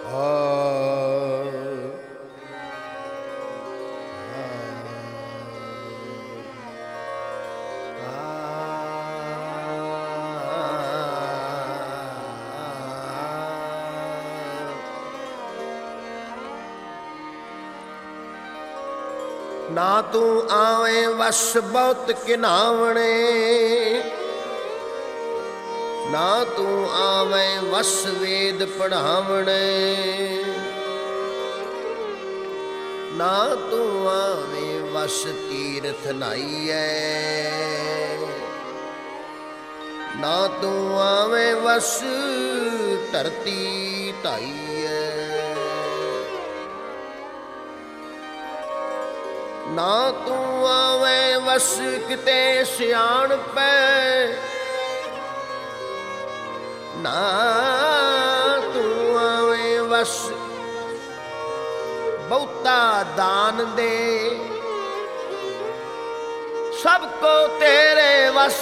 ਨਾ ਤੂੰ ਆਵੇਂ ਵਸ ਬਹੁਤ ਘਿਨਾਵਣੇ, ਨਾ ਤੂੰ ਆਵੇਂ ਵਸ ਵੇਦ ਪੜ੍ਹਾਵਣੇ, ਨਾ ਤੂੰ ਆਵੇਂ ਵਸ ਤੀਰਥ ਨਾਈਐ, ਨਾ ਤੂੰ ਆਵੇਂ ਵਸ ਧਰਤੀ ਧਾਈਐ, ਨਾ ਤੂੰ ਆਵੇਂ ਵਸ ਕਿਤੇ ਸਿਆਣਪੈ, ਨਾ ਤੂੰ ਆਵੇਂ ਵਸ ਬਹੁਤਾ ਦਾਨ ਦੇ, ਸਭ ਕੋ ਤੇਰੇ ਵਸ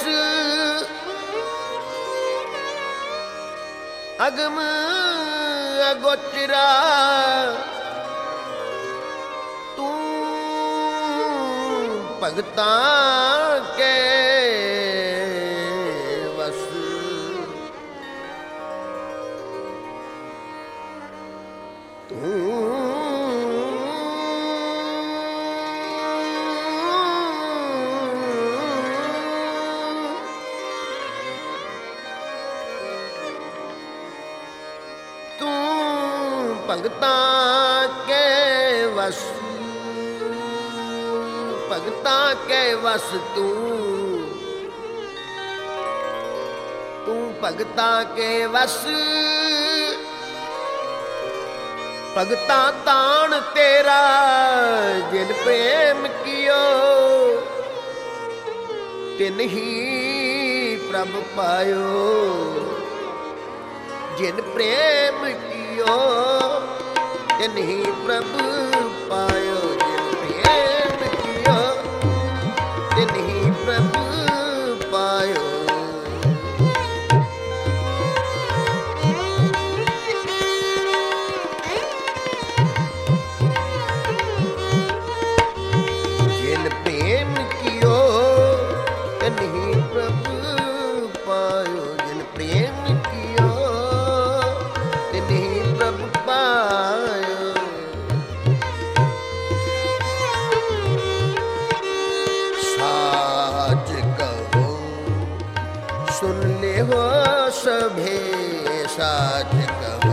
ਅਗਮ ਅਗੋਚਰਾ, ਭਗਤਾਂ ਕੇ ਵਸ, ਤੂੰ ਭਗਤਾਂ ਕੇ ਵਸ, ਭਗਤਾਂ ਕੇ ਵਸ ਤੂੰ, ਤੂੰ ਭਗਤਾਂ ਕੇ ਵਸ, ਭਗਤਾਂ ਤਾਣ ਤੇਰਾ ਜਿਨ ਪ੍ਰੇਮ ਕੀਓ, ਤਿਨ ਹੀ ਪ੍ਰਭ ਪਾਇਓ, ਜਿਨ ਪ੍ਰੇਮ ਕੀਓ ਤਿਨ ਹੀ ਪ੍ਰਭ ਪਾਇਓ, ਜਿਨ ਪ੍ਰੇਮ ਕੀਓ ਤਿਨ ਹੀ ਪ੍ਰਭ ਪਾਇਓ। ਜਿਨ ਪ੍ਰੇਮ ਕੀਓ ਤਿਨ ਹੀ ਪ੍ਰਭ ਪਾਇਓ, ਜਿਨ ਪ੍ਰੇਮ ਕੀਓ ਤਿਨ ਹੀ ਪ੍ਰਭ ਪਾਇਓ। ਸਾਚ ਕਹੋ ਸੁਨ ਲਿਓ ਸਭੇ, ਸਾਚ ਕਹੋ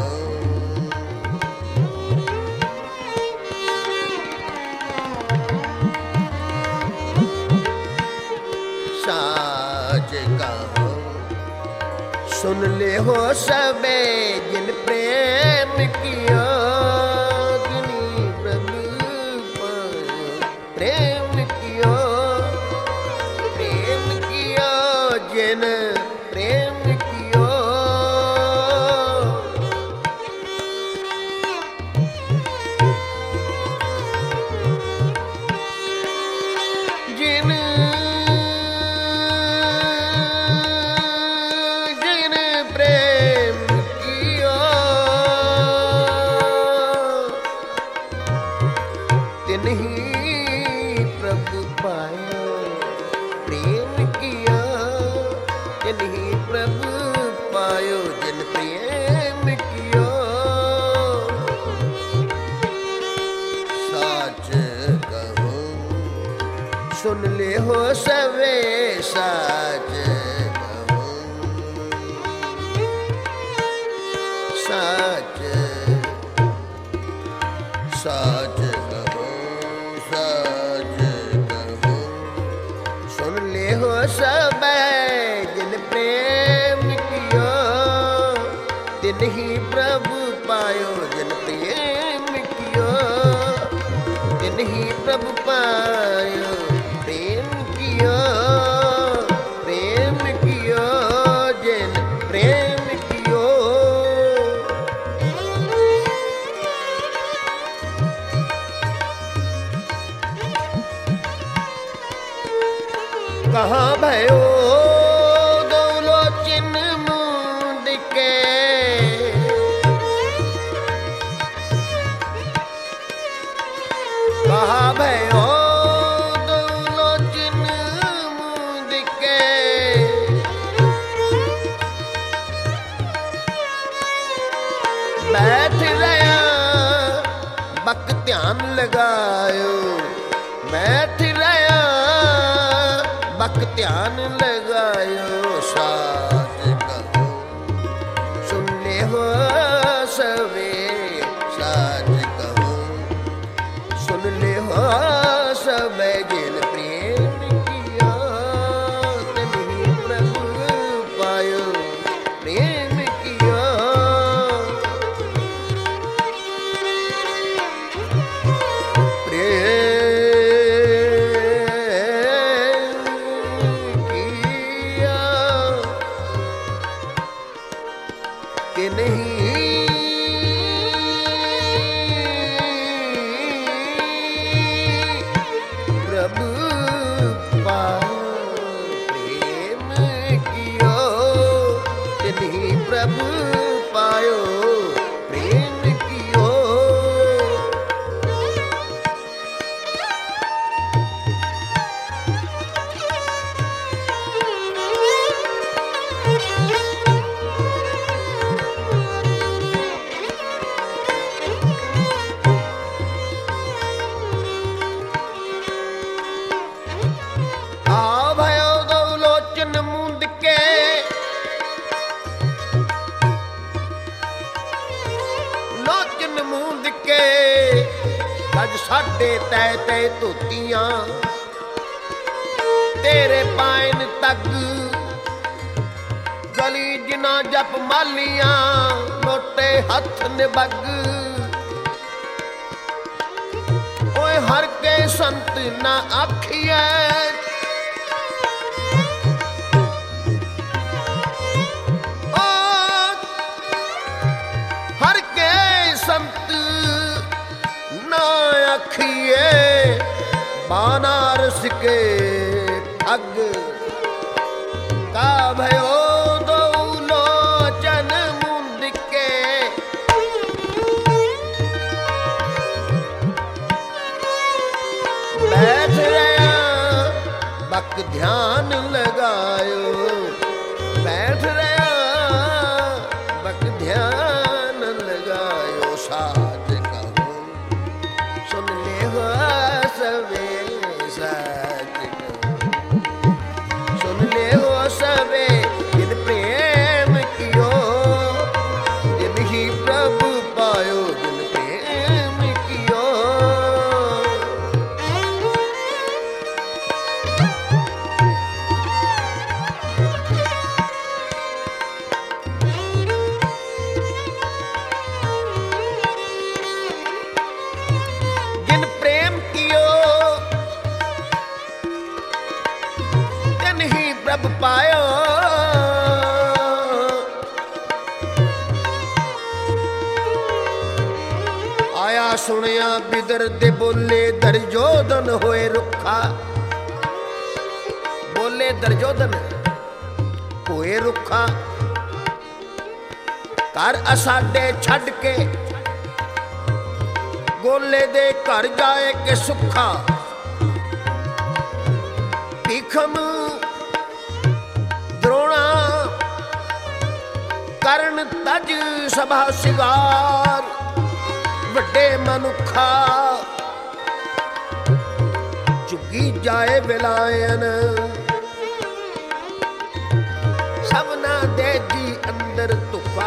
ਸਾਚ ਕਹੋ सुन ले हो सबे, जिन प्रेम किया जिनी प्रभु पायो, प्रेम किया जिन प्रेम किया, जिन तिन ही प्रभु पायो, प्रेम किया तिन ही प्रभु पायो, जिन प्रेम किया। साच कहो सुन ले हो सवे, साच कहो साच साच कहो साच कहो सुन ले हो सब, जिन प्रेम किया तिन ही प्रभु पायो, जिन प्रेम किया तिन ही प्रभु पायो, प्रेम किया जिन प्रेम किया। कहाँ भयो दौलोचन मुंद के, बैठ रहा बक ध्यान लगायो, बैठ रहा बक ध्यान लगायो। साज कहो सुन ले हो सवे, साज कहो सुन ले हो सवे। जिन प्रेम किया तन्हीं प्रभु पायो, प्रेम किया कि नहीं प्रभु पायो, प्रेम कियो कि नहीं प्रभु पायो, प्रेम कियो। लोचन मूंद के अज साडे तै तै धोतियां तेरे पायन तग, गली जिना जप मालियां लोटे हथ निबग। ओए हर के संत ना आखिए संत ना अखिए, बनारस के ठग का भयो दो लोचन मुंद के। बैठ रहा बक ध्यान लगायो, बैठ रहा बक ध्यान लगायो। साज कहो सुन ले हो सवे, साज कहो सुन ले हो सवे। जिन प्रेम कियो जिन ही प्रभु पायो, जिन प्रेम कियो प्रभ पायो। आया सुनिया बिदर दे बोले दर्जोधन होए रुखा, बोले दर्जोधन होए रुखा। घर असाडे छड़ के गोले दे घर जाए के सुखा। भीखम द्रोणा करण तज सभा सिगार, वड्डे मनुखा चुगी जाए विलायन। सबना दे जी अंदर तुफा,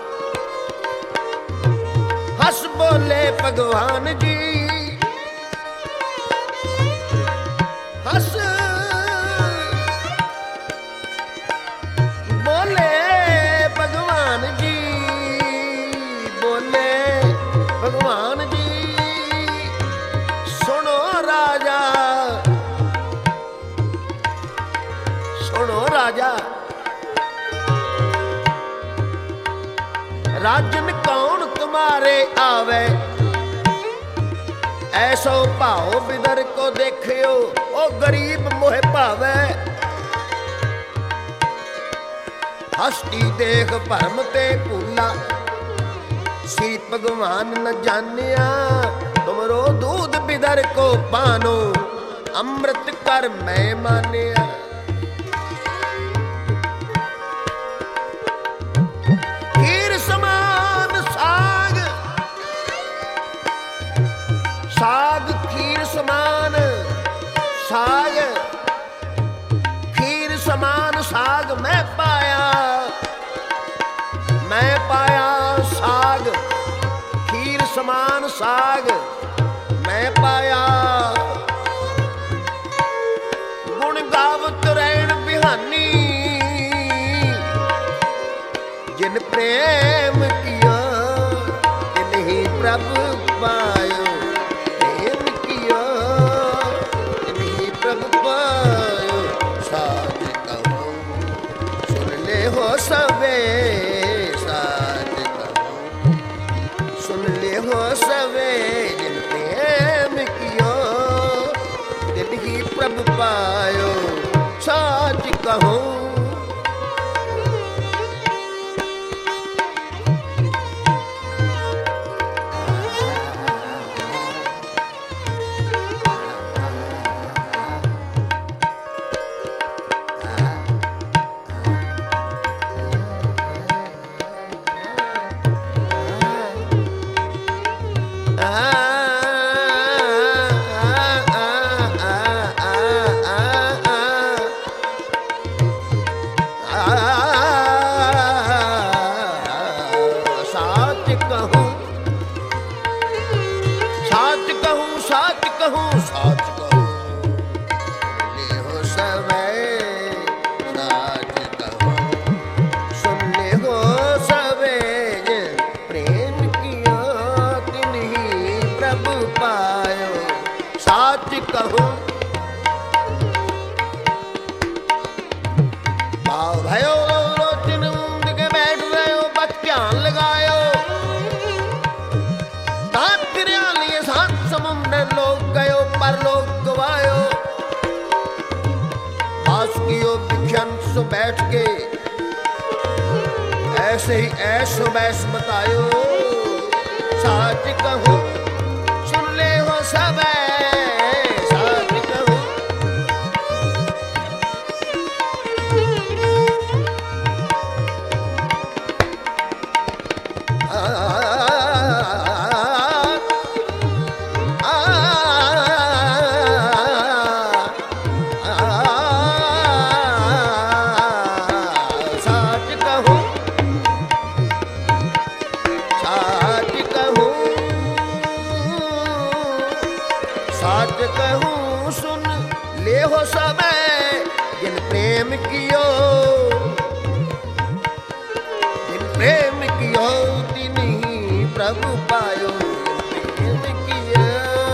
हंस बोले भगवान जी, हंस बोले भगवान जी, बोले भगवान जी। सुनो राजा, सुनो राजा, राजन कौन तुम्हारे आवे, ऐसो भाओ बिदर को देखियो, ओ गरीब मोह भावे। हस्ती देख भरम ते भूला, श्री भगवान न जानिया। तुमरो दूध बिदर को पानो, अमृत कर मैं मानिया। खीर समान सा समान साग मैं पाया। गुण गावत रैन बिहानी जिन प्रेम किया तिन ही प्रभु पायो। प्रेम किया तिन ही प्रभु पायो। साच कहूं सुन ले हो सबे, साच कहूं सुन ले हो सबे। जिन प्रेम किया तिन ही प्रभु पायो। साच कहूं बैठ के ऐसे ही ऐसो बैस बतायो। साच कहूं सुन ले हो सब, साच कहूं कियो जिन प्रेम कियो तिन ही प्रभु पायो। प्रेम किया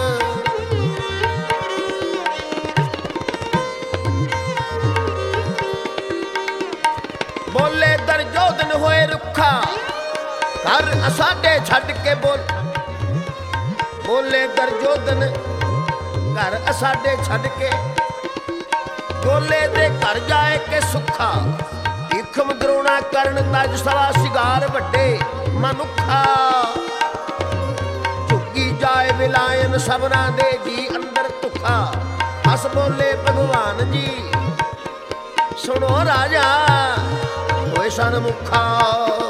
बोले दरजोधन होए रुखा घर असाडे छड़ के बोल। बोले दरजोधन घर असाडे छड़ के बोले दे घर जाए के सुखा। इखम द्रोणा करण तज सवा सिगार वड्डे मनुखा। झुकी जाए विलायन सबना दे जी अंदर तुखा। हस बोले भगवान जी सुनो राजा होए सन मुखा।